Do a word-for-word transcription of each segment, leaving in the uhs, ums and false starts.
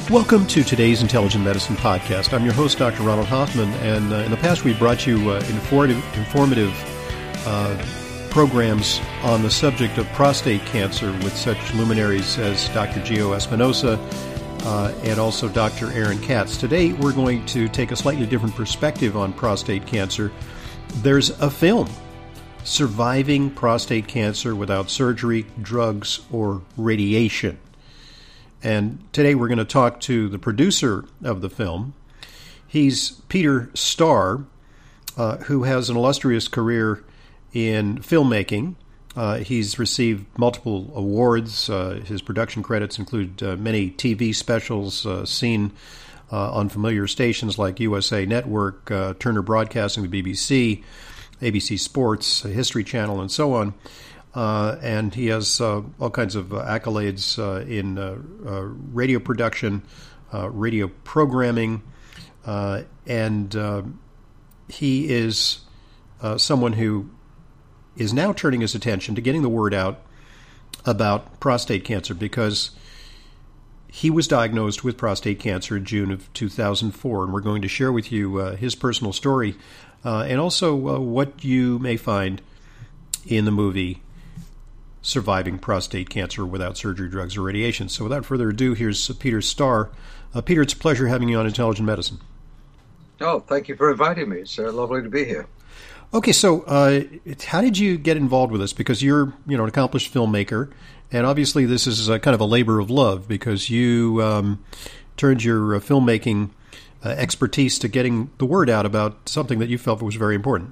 Welcome to today's Intelligent Medicine Podcast. I'm your host, Doctor Ronald Hoffman, and uh, in the past we've brought you uh, informative, informative uh, programs on the subject of prostate cancer with such luminaries as Doctor Gio Espinosa uh, and also Doctor Aaron Katz. Today we're going to take a slightly different perspective on prostate cancer. There's a film, Surviving Prostate Cancer Without Surgery, Drugs, or Radiation. And today we're going to talk to the producer of the film. He's Peter Starr, uh, who has an illustrious career in filmmaking. Uh, he's received multiple awards. Uh, his production credits include uh, many T V specials uh, seen uh, on familiar stations like U S A Network, uh, Turner Broadcasting, the B B C, A B C Sports, History Channel, and so on. Uh, and he has uh, all kinds of uh, accolades uh, in uh, uh, radio production, uh, radio programming, uh, and uh, he is uh, someone who is now turning his attention to getting the word out about prostate cancer because he was diagnosed with prostate cancer in June of two thousand four, and we're going to share with you uh, his personal story uh, and also uh, what you may find in the movie Surviving Prostate Cancer Without Surgery, Drugs, or Radiation. So without further ado, here's uh, Peter Starr. Uh, Peter, it's a pleasure having you on Intelligent Medicine. Oh, thank you for inviting me. It's uh, lovely to be here. Okay, so uh, how did you get involved with this? Because you're, you know, an accomplished filmmaker, and obviously this is a kind of a labor of love because you um, turned your uh, filmmaking uh, expertise to getting the word out about something that you felt was very important.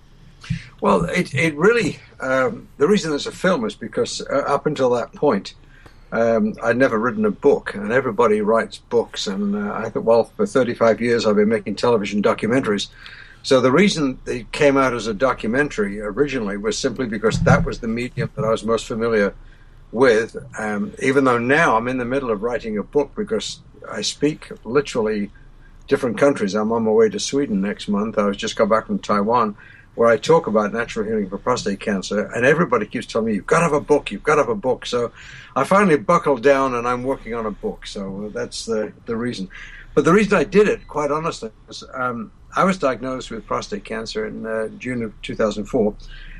Well, it, it really, um, the reason there's a film is because uh, up until that point, um, I'd never written a book, and everybody writes books, and uh, I thought, well, for thirty-five years I've been making television documentaries. So the reason it came out as a documentary originally was simply because that was the medium that I was most familiar with, um, even though now I'm in the middle of writing a book because I speak literally different countries. I'm on my way to Sweden next month. I was just got back from Taiwan, where I talk about natural healing for prostate cancer, and everybody keeps telling me, you've got to have a book, you've got to have a book. So I finally buckled down, and I'm working on a book. So that's the, the reason. But the reason I did it, quite honestly, was um, I was diagnosed with prostate cancer in uh, June of two thousand four,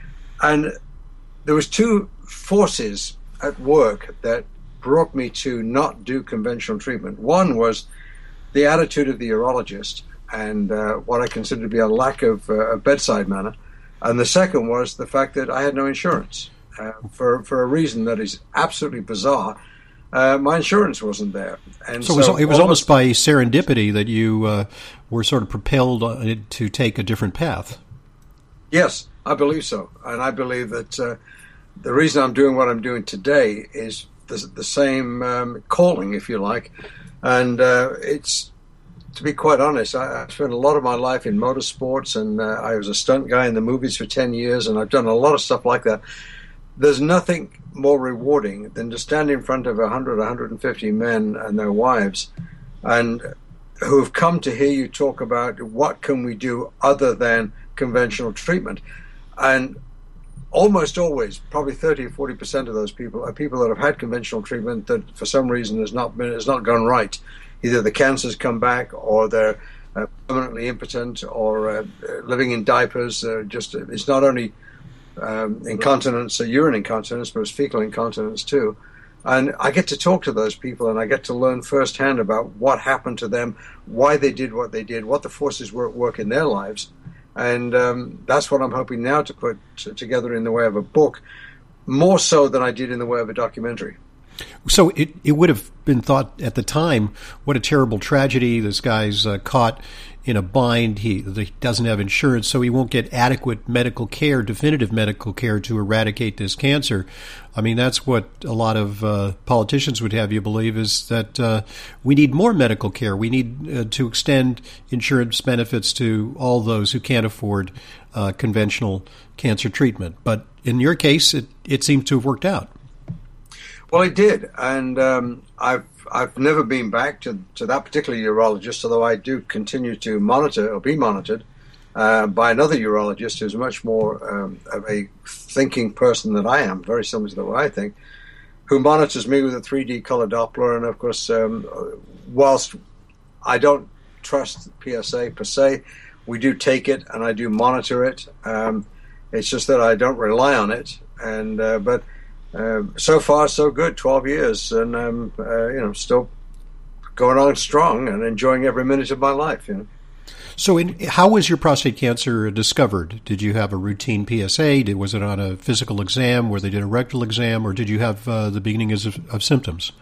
and there was two forces at work that brought me to not do conventional treatment. One was the attitude of the urologist, and uh, what I consider to be a lack of uh, bedside manner. And the second was the fact that I had no insurance. Uh, for, for a reason that is absolutely bizarre, uh, my insurance wasn't there. And so, so it was, it was almost by serendipity that you uh, were sort of propelled to take a different path. Yes, I believe so. And I believe that uh, the reason I'm doing what I'm doing today is the, the same um, calling, if you like. And uh, it's, to be quite honest, I, I spent a lot of my life in motorsports, and uh, I was a stunt guy in the movies for ten years, and I've done a lot of stuff like that. There's nothing more rewarding than to stand in front of one hundred, one hundred fifty men and their wives, and who have come to hear you talk about what can we do other than conventional treatment. And almost always, probably thirty or forty percent of those people are people that have had conventional treatment that for some reason has not been has not gone right. Either the cancer's come back, or they're uh, permanently impotent, or uh, living in diapers. Uh, just it's not only um, incontinence, uh, urine incontinence, but it's fecal incontinence too. And I get to talk to those people, and I get to learn firsthand about what happened to them, why they did what they did, what the forces were at work in their lives. And um, that's what I'm hoping now to put t- together in the way of a book, more so than I did in the way of a documentary. So it, it would have been thought at the time, what a terrible tragedy. This guy's uh, caught in a bind. He, he doesn't have insurance, so he won't get adequate medical care, definitive medical care to eradicate this cancer. I mean, that's what a lot of uh, politicians would have you believe, is that uh, we need more medical care. We need uh, to extend insurance benefits to all those who can't afford uh, conventional cancer treatment. But in your case, it, it seems to have worked out. Well, it did, and um, I've I've never been back to, to that particular urologist, although I do continue to monitor or be monitored uh, by another urologist who's much more um, of a thinking person than I am, very similar to the way I think, who monitors me with a three D color Doppler, and of course um, whilst I don't trust P S A per se, we do take it and I do monitor it. Um, it's just that I don't rely on it. And uh, but uh, so far so good. Twelve years, and um, uh, you know, still going on strong and enjoying every minute of my life. You know. So, in, how was your prostate cancer discovered? Did you have a routine P S A? Did, was it on a physical exam where they did a rectal exam, or did you have uh, the beginnings of, of symptoms?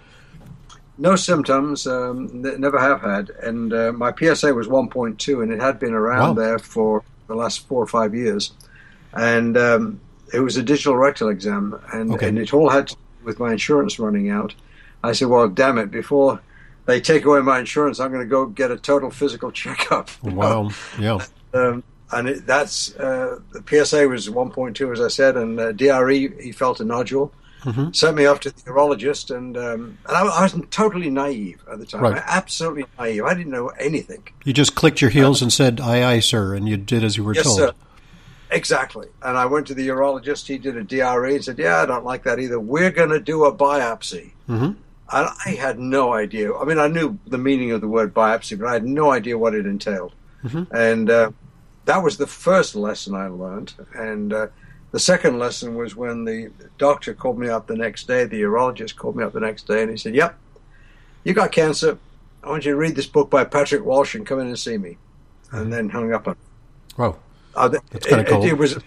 No symptoms, um, never have had. And uh, my P S A was one point two, and it had been around wow. there for the last four or five years. And um, it was a digital rectal exam, and, okay. and it all had to do with my insurance running out. I said, well, damn it, before they take away my insurance, I'm going to go get a total physical checkup. Wow, yeah. Um, and it, that's, uh, the P S A was one point two, as I said, and uh, D R E, he felt a nodule. Mm-hmm. Sent me off to the urologist, and um, and I, I was totally naive at the time. Right. Absolutely naive. I didn't know anything. You just clicked your heels um, and said, aye, aye, sir, and you did as you were yes, told. Sir. Exactly. And I went to the urologist. He did a D R E and said, yeah, I don't like that either. We're going to do a biopsy. Mm-hmm. And I had no idea. I mean, I knew the meaning of the word biopsy, but I had no idea what it entailed. Mm-hmm. And uh, that was the first lesson I learned. And uh, the second lesson was when the doctor called me up the next day, the urologist called me up the next day, and he said, yep, you got cancer. I want you to read this book by Patrick Walsh and come in and see me. And then hung up on me. Wow. Uh, That's kind of cool. It, it was,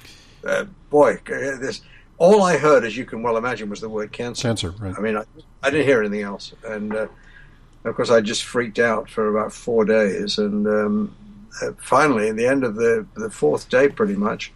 uh, boy, this, all I heard, as you can well imagine, was the word cancer. Cancer, right. I mean, I, I didn't hear anything else. And, uh, of course, I just freaked out for about four days. And um, uh, finally, at the end of the, the fourth day, pretty much,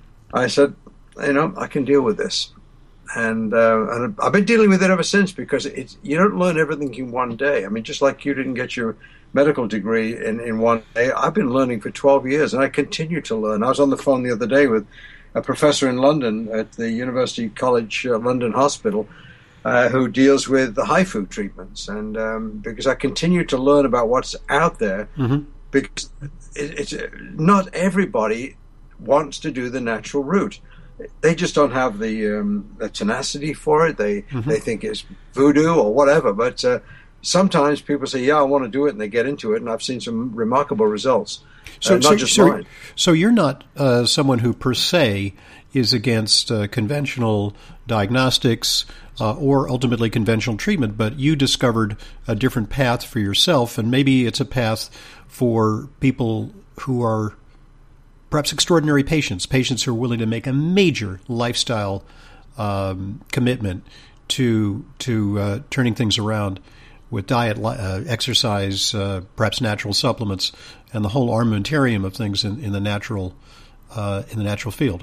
I said, you know, I can deal with this. And uh, and I've been dealing with it ever since, because it's, you don't learn everything in one day. I mean, just like you didn't get your medical degree in, in one day, I've been learning for twelve years, and I continue to learn. I was on the phone the other day with a professor in London at the University College uh, London Hospital uh, who deals with the H I F U treatments. And um, because I continue to learn about what's out there, mm-hmm. because it, it's not everybody wants to do the natural route. They just don't have the, um, the tenacity for it. They mm-hmm. they think it's voodoo or whatever. But uh, sometimes people say, yeah, I want to do it, and they get into it. And I've seen some remarkable results. So, uh, not so, just so, mine. So you're not uh, someone who per se is against uh, conventional diagnostics uh, or ultimately conventional treatment, but you discovered a different path for yourself, and maybe it's a path for people who are perhaps extraordinary patients, patients who are willing to make a major lifestyle um, commitment to to uh, turning things around with diet, uh, exercise, uh, perhaps natural supplements, and the whole armamentarium of things in, in the natural uh, in the natural field.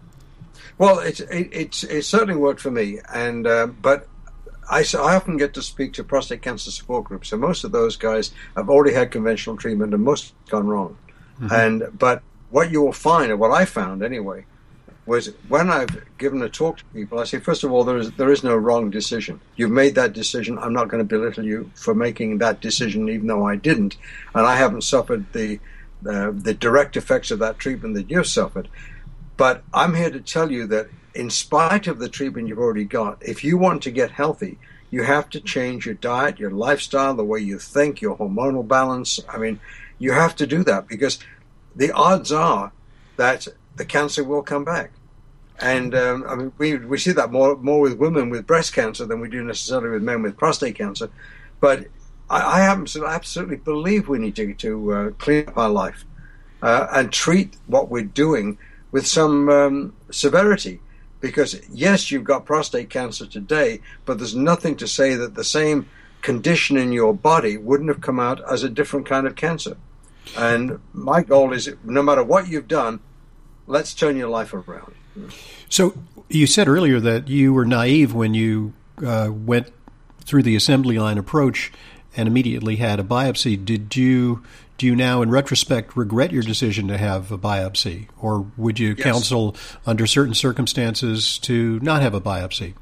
Well, it's it, it's it certainly worked for me, and uh, but I, I often get to speak to prostate cancer support groups, and most of those guys have already had conventional treatment, and most have gone wrong. Mm-hmm. And but what you will find, or what I found anyway, was when I've given a talk to people, I say, first of all, there is there is no wrong decision. You've made that decision. I'm not going to belittle you for making that decision, even though I didn't, and I haven't suffered the uh, the direct effects of that treatment that you've suffered. But I'm here to tell you that in spite of the treatment you've already got, if you want to get healthy, you have to change your diet, your lifestyle, the way you think, your hormonal balance. I mean, you have to do that, because the odds are that the cancer will come back. And um, I mean, we we see that more more with women with breast cancer than we do necessarily with men with prostate cancer. But I, I happen to absolutely believe we need to, to uh, clean up our life uh, and treat what we're doing with some um, severity. Because, yes, you've got prostate cancer today, but there's nothing to say that the same condition in your body wouldn't have come out as a different kind of cancer. And my goal is, no matter what you've done, let's turn your life around. So you said earlier that you were naive when you uh, went through the assembly line approach and immediately had a biopsy. Did you, do you now, in retrospect, regret your decision to have a biopsy? Or would you yes. counsel, under certain circumstances, to not have a biopsy?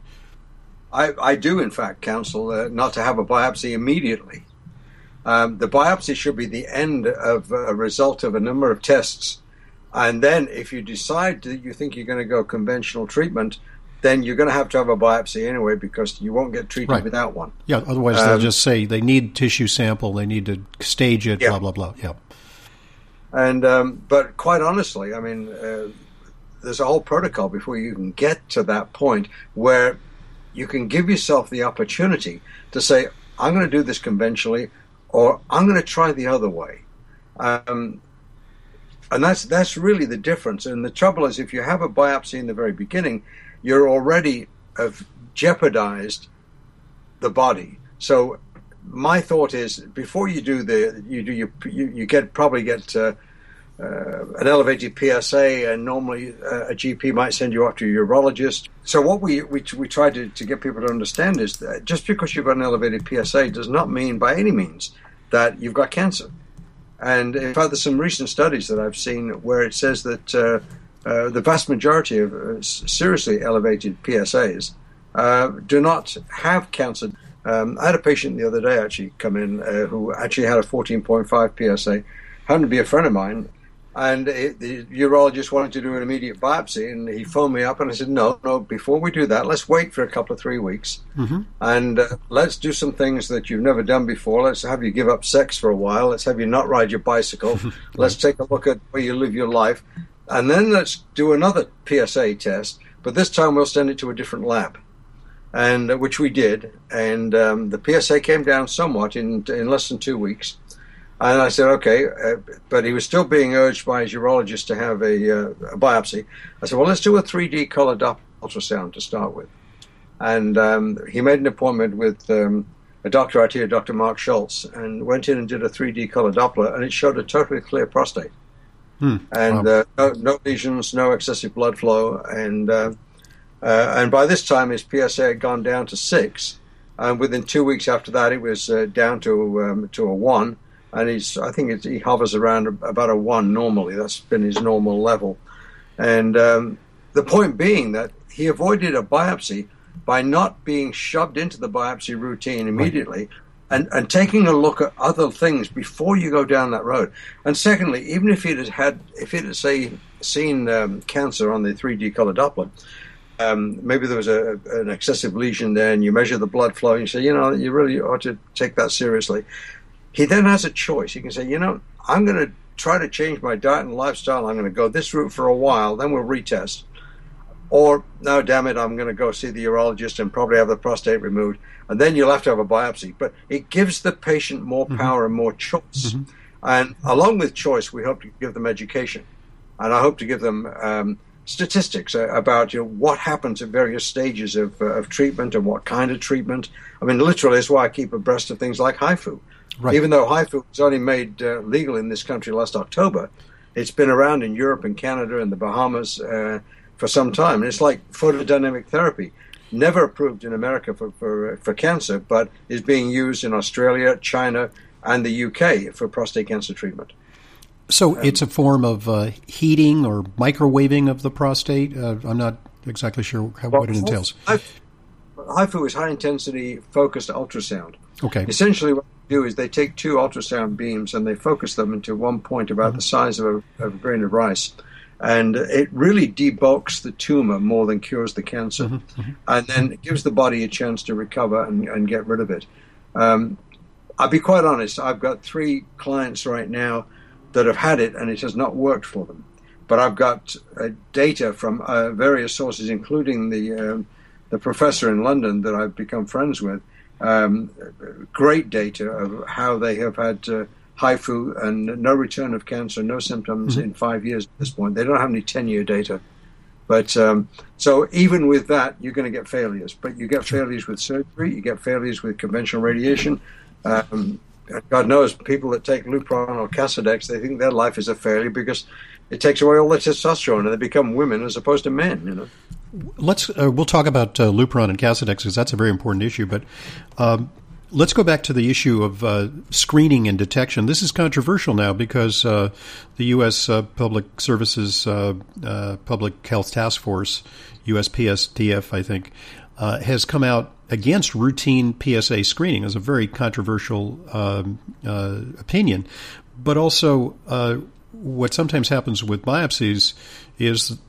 I, I do, in fact, counsel uh, not to have a biopsy immediately. Um, the biopsy should be the end of a result of a number of tests. And then if you decide that you think you're going to go conventional treatment, then you're going to have to have a biopsy anyway because you won't get treated right. without one. Yeah, otherwise um, they'll just say they need tissue sample, they need to stage it, yeah. blah, blah, blah. Yeah. And um, but quite honestly, I mean, uh, there's a whole protocol before you can get to that point where you can give yourself the opportunity to say, I'm going to do this conventionally, or I'm going to try the other way. Um, and that's that's really the difference. And the trouble is, if you have a biopsy in the very beginning, you're already have jeopardized the body. So my thought is, before you do the, you do your, you, you get probably get uh, uh, an elevated P S A, and normally uh, a G P might send you off to a urologist. So what we we, we try to, to get people to understand is that just because you've got an elevated P S A does not mean by any means that you've got cancer. And in fact, there's some recent studies that I've seen where it says that uh, uh, the vast majority of uh, seriously elevated P S As uh, do not have cancer. Um, I had a patient the other day actually come in uh, who actually had a fourteen point five P S A, happened to be a friend of mine, and it, the urologist wanted to do an immediate biopsy, and he phoned me up and I said, no, no, before we do that, let's wait for a couple of three weeks, mm-hmm. and uh, let's do some things that you've never done before. Let's have you give up sex for a while. Let's have you not ride your bicycle. Right. Let's take a look at where you live your life, and then let's do another P S A test, but this time we'll send it to a different lab. And uh, which we did, and um, the P S A came down somewhat in in less than two weeks. And I said, okay, uh, but he was still being urged by his urologist to have a, uh, a biopsy. I said, well, let's do a three D color Doppler ultrasound to start with. And um, he made an appointment with um, a doctor out here, Doctor Mark Schultz, and went in and did a three D color Doppler, and it showed a totally clear prostate. Hmm. And wow. uh, no, no lesions, no excessive blood flow, and uh, Uh, and by this time, his P S A had gone down to six, and within two weeks after that, it was uh, down to um, to a one. And he's, I think it's, he hovers around about a one normally. That's been his normal level. And um, the point being that he avoided a biopsy by not being shoved into the biopsy routine immediately, right. and, and taking a look at other things before you go down that road. And secondly, even if it had had, if it had say seen um, cancer on the three D color Doppler. Um, maybe there was a, an excessive lesion there, and you measure the blood flow, and you say, you know, you really ought to take that seriously. He then has a choice. He can say, you know, I'm going to try to change my diet and lifestyle. I'm going to go this route for a while, then we'll retest. Or, no, damn it, I'm going to go see the urologist and probably have the prostate removed, and then you'll have to have a biopsy. But it gives the patient more power mm-hmm. and more choice. Mm-hmm. And along with choice, we hope to give them education. And I hope to give them um, statistics about you know, what happens at various stages of, uh, of treatment and what kind of treatment. I mean, literally, that's why I keep abreast of things like H I F U. Right. Even though H I F U was only made uh, legal in this country last October, it's been around in Europe and Canada and the Bahamas uh, for some time. And it's like photodynamic therapy, never approved in America for, for, for cancer, but is being used in Australia, China, and the U K for prostate cancer treatment. So um, it's a form of uh, heating or microwaving of the prostate? Uh, I'm not exactly sure how, well, what it entails. H I F U is high-intensity focused ultrasound. Okay. Essentially what they do is they take two ultrasound beams and they focus them into one point about mm-hmm. the size of a, of a grain of rice. And it really debulks the tumor more than cures the cancer. Mm-hmm. Mm-hmm. And then it gives the body a chance to recover and, and get rid of it. Um, I'll be quite honest, I've got three clients right now that have had it, and it has not worked for them. But I've got uh, data from uh, various sources, including the um, the professor in London that I've become friends with. Um, great data of how they have had uh, H I F U and no return of cancer, no symptoms mm-hmm. in five years at this point. They don't have any ten-year data. But um, so even with that, you're going to get failures. But you get failures with surgery, you get failures with conventional radiation. Um, God knows, people that take Lupron or Casodex, they think their life is a failure because it takes away all their testosterone and they become women as opposed to men, you know. Let's, uh, we'll talk about uh, Lupron and Casodex because that's a very important issue, but um, let's go back to the issue of uh, screening and detection. This is controversial now because uh, the U S Uh, Public Services uh, uh, Public Health Task Force, U S P S T F, I think, uh, has come out against routine P S A screening. Is a very controversial um, uh, opinion. But also, uh, what sometimes happens with biopsies is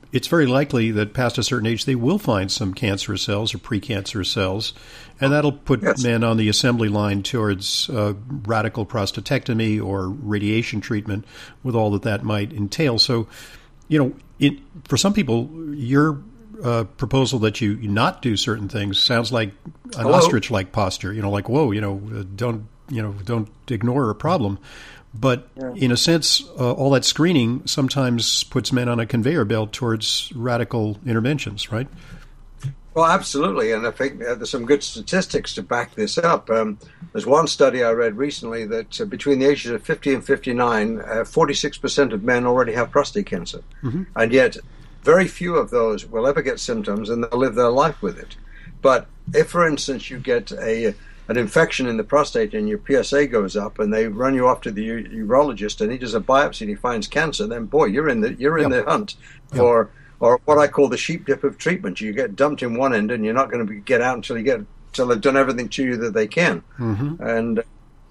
it's very likely that past a certain age they will find some cancerous cells or precancerous cells, and that'll put yes. men on the assembly line towards uh, radical prostatectomy or radiation treatment with all that that might entail. So, you know, it, for some people, your uh, proposal that you not do certain things sounds like an Hello? ostrich-like posture, you know, like, whoa, you know, don't, you know, don't ignore a problem. But yeah. in a sense, uh, all that screening sometimes puts men on a conveyor belt towards radical interventions, right? Well, absolutely. And I think uh, there's some good statistics to back this up. Um, there's one study I read recently that uh, between the ages of fifty and fifty-nine, uh, forty-six percent of men already have prostate cancer. Mm-hmm. And yet very few of those will ever get symptoms and they'll live their life with it. But if, for instance, you get a an infection in the prostate and your P S A goes up and they run you off to the u- urologist and he does a biopsy and he finds cancer, then boy, you're in the you're in yep. the hunt for yep. or what I call the sheep dip of treatment. You get dumped in one end and you're not going to be, get out until you get until they've done everything to you that they can. Mm-hmm. And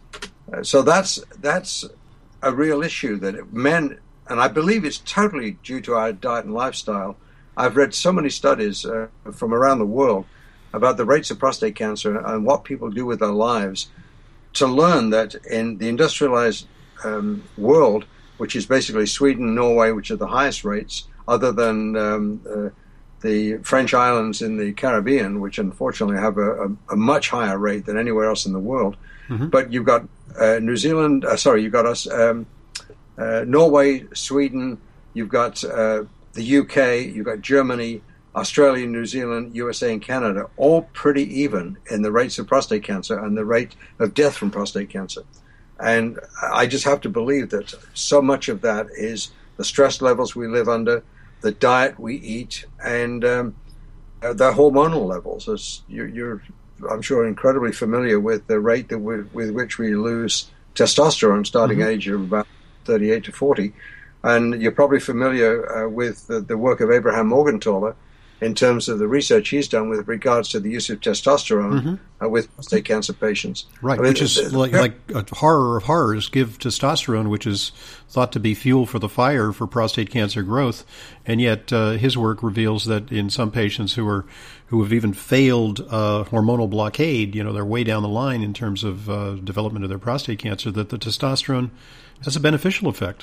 uh, so that's that's a real issue that men, and I believe it's totally due to our diet and lifestyle. I've read so many studies uh, from around the world about the rates of prostate cancer and what people do with their lives to learn that in the industrialized um, world, which is basically Sweden, Norway, which are the highest rates, other than um, uh, the French islands in the Caribbean, which unfortunately have a, a, a much higher rate than anywhere else in the world. Mm-hmm. But you've got uh, New Zealand, uh, sorry, you've got us, um, uh, Norway, Sweden, you've got uh, the U K, you've got Germany, Australia, New Zealand, U S A, and Canada, all pretty even in the rates of prostate cancer and the rate of death from prostate cancer. And I just have to believe that so much of that is the stress levels we live under, the diet we eat, and um, the hormonal levels. As you, you're, I'm sure, incredibly familiar with the rate that we, with which we lose testosterone starting mm-hmm. age of about thirty-eight to forty. And you're probably familiar uh, with the, the work of Abraham Morgentaler in terms of the research he's done with regards to the use of testosterone mm-hmm. uh, with prostate cancer patients. Right, I mean, which is the, the, like, like a horror of horrors, give testosterone, which is thought to be fuel for the fire for prostate cancer growth, and yet uh, his work reveals that in some patients who are who have even failed uh, hormonal blockade, you know, they're way down the line in terms of uh, development of their prostate cancer, that the testosterone has a beneficial effect.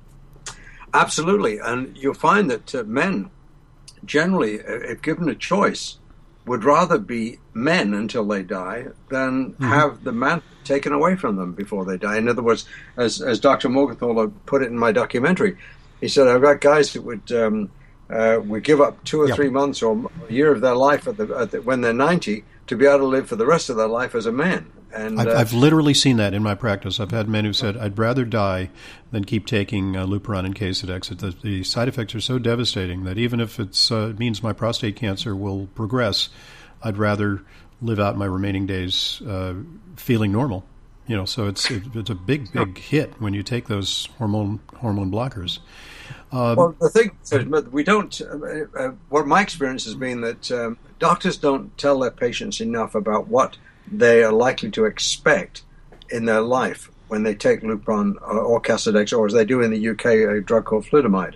Absolutely, and you'll find that uh, men generally, if given a choice, would rather be men until they die than mm-hmm. have the man taken away from them before they die. In other words, as as Doctor Morgentaler put it in my documentary, he said, I've got guys that would um, uh, would give up two or yep. three months or a year of their life at the, at the, when they're ninety to be able to live for the rest of their life as a man. And I've, uh, I've literally seen that in my practice. I've had men who said, I'd rather die than keep taking uh, Lupron and Casodex. The, the side effects are so devastating that even if it's, uh, it means my prostate cancer will progress, I'd rather live out my remaining days uh, feeling normal. You know, so it's it, it's a big, big hit when you take those hormone hormone blockers. Um, well, the thing is, we don't. Uh, uh, what my experience has been that um, doctors don't tell their patients enough about what they are likely to expect in their life when they take Lupron or, or Casodex, or as they do in the U K, a drug called flutamide.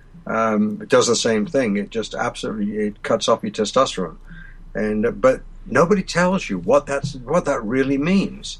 Um, it does the same thing. It just absolutely it cuts off your testosterone, and uh, but nobody tells you what that's what that really means.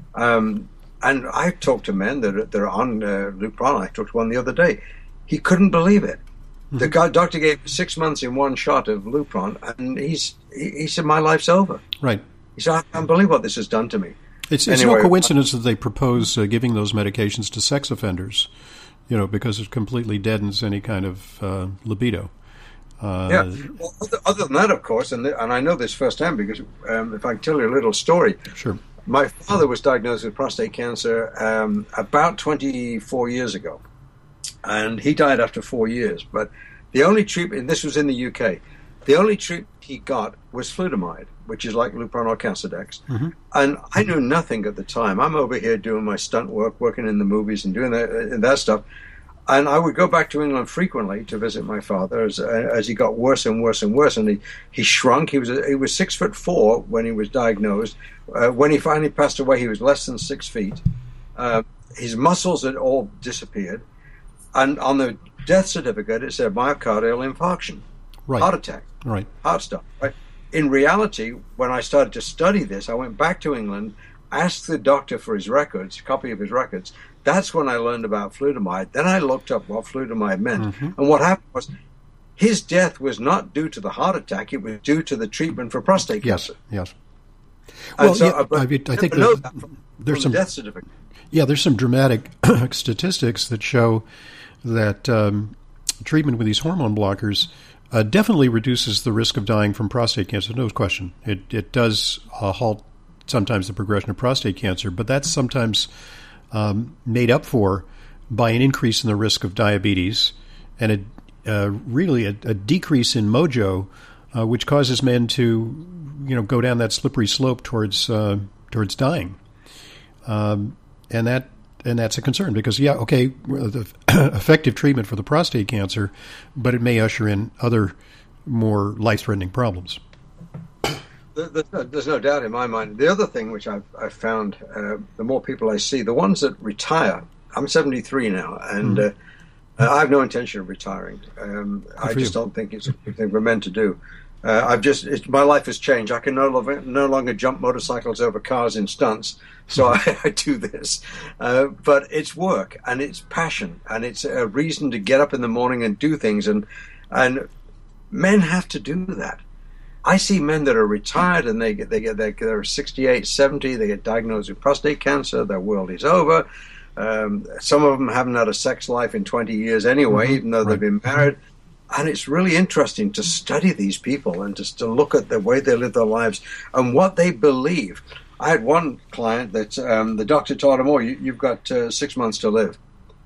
Um, and I talked to men that are, that are on uh, Lupron. I talked to one the other day. He couldn't believe it. Mm-hmm. The guy, doctor gave six months in one shot of Lupron, and he's he, he said, "My life's over." Right. He said, "I can't believe what this has done to me." It's, it's anyway, no coincidence that they propose uh, giving those medications to sex offenders, you know, because it completely deadens any kind of uh, libido. Uh, yeah. Well, other, other than that, of course, and and I know this firsthand because um, if I can tell you a little story. Sure. My father was diagnosed with prostate cancer um, about twenty-four years ago, and he died after four years. But the only treatment, and this was in the U K, the only treatment he got was flutamide, which is like Lupron or Casodex. Mm-hmm. And I knew nothing at the time. I'm over here doing my stunt work, working in the movies and doing that, that stuff. And I would go back to England frequently to visit my father as, as he got worse and worse and worse. And he, he shrunk. He was he was six foot four when he was diagnosed. Uh, when he finally passed away, he was less than six feet. Uh, his muscles had all disappeared. And on the death certificate, it said myocardial infarction, right. heart attack, right. heart stop. Right? In reality, when I started to study this, I went back to England, asked the doctor for his records, a copy of his records. That's when I learned about flutamide. Then I looked up what flutamide meant. Mm-hmm. And what happened was his death was not due to the heart attack. It was due to the treatment for prostate yes, cancer. Yes, Well, so, yeah, uh, I, mean, I think there's, there's, from, there's from some the death certificate. Yeah, there's some dramatic statistics that show that um, treatment with these hormone blockers uh, definitely reduces the risk of dying from prostate cancer. No question. It it does uh, halt sometimes the progression of prostate cancer, but that's sometimes um, made up for by an increase in the risk of diabetes and a uh, really a, a decrease in mojo, uh, which causes men to, you know, go down that slippery slope towards uh, towards dying. Um, and that and that's a concern because, yeah, okay, the effective treatment for the prostate cancer, but it may usher in other more life-threatening problems. There's no, there's no doubt in my mind. The other thing which I've, I've found, uh, the more people I see, the ones that retire, I'm seventy-three now, and mm. uh, I have no intention of retiring. Um, I just you. don't think it's a thing we're meant to do. Uh, I've just it's, my life has changed. I can no longer no longer jump motorcycles over cars in stunts, so I, I do this. Uh, but it's work and it's passion and it's a reason to get up in the morning and do things. And and men have to do that. I see men that are retired and they get they get they're, they're sixty-eight, seventy. They get diagnosed with prostate cancer. Their world is over. Um, some of them haven't had a sex life in twenty years anyway, mm-hmm. even though right. they've been married. And it's really interesting to study these people and just to look at the way they live their lives and what they believe. I had one client that um, the doctor told him, oh, you, you've got uh, six months to live.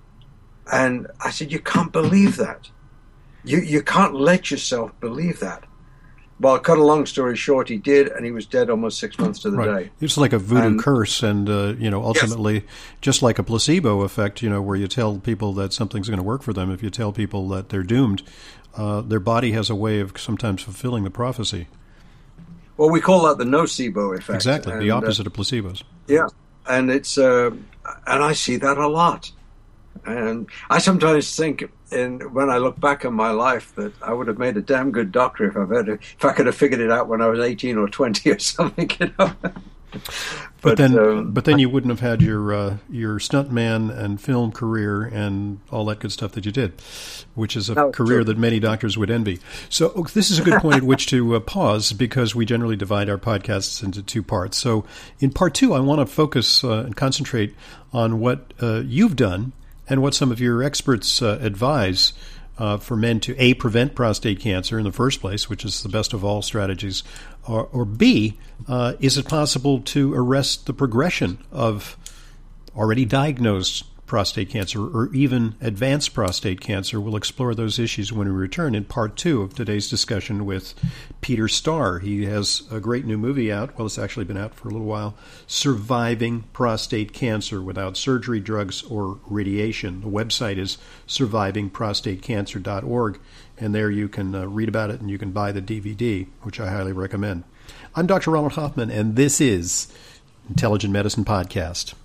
And I said, you can't believe that. You you can't let yourself believe that. Well, cut a long story short, he did, and he was dead almost six months to the right. day. It's like a voodoo and, curse, and uh, you know, ultimately, yes. just like a placebo effect, you know, where you tell people that something's going to work for them. If you tell people that they're doomed, uh, their body has a way of sometimes fulfilling the prophecy. Well, we call that the nocebo effect. Exactly, and, the opposite uh, of placebos. Yeah, and it's uh, and I see that a lot. And I sometimes think, in, when I look back on my life, that I would have made a damn good doctor if, I've had a, if I could have figured it out when I was eighteen or twenty or something, you know. but, but then, um, but then you wouldn't have had your uh, your stuntman and film career and all that good stuff that you did, which is a no, career true. that many doctors would envy. So this is a good point at which to uh, pause, because we generally divide our podcasts into two parts. So in part two, I want to focus uh, and concentrate on what uh, you've done and what some of your experts uh, advise uh, for men to, A, prevent prostate cancer in the first place, which is the best of all strategies, or, or B, uh, is it possible to arrest the progression of already diagnosed prostate cancer or even advanced prostate cancer? We'll explore those issues when we return in part two of today's discussion with Peter Starr. He has a great new movie out. Well, it's actually been out for a little while. Surviving Prostate Cancer Without Surgery, Drugs, or Radiation. The website is surviving prostate cancer dot org, and there you can uh, read about it and you can buy the D V D, which I highly recommend. I'm Doctor Ronald Hoffman, and this is Intelligent Medicine Podcast.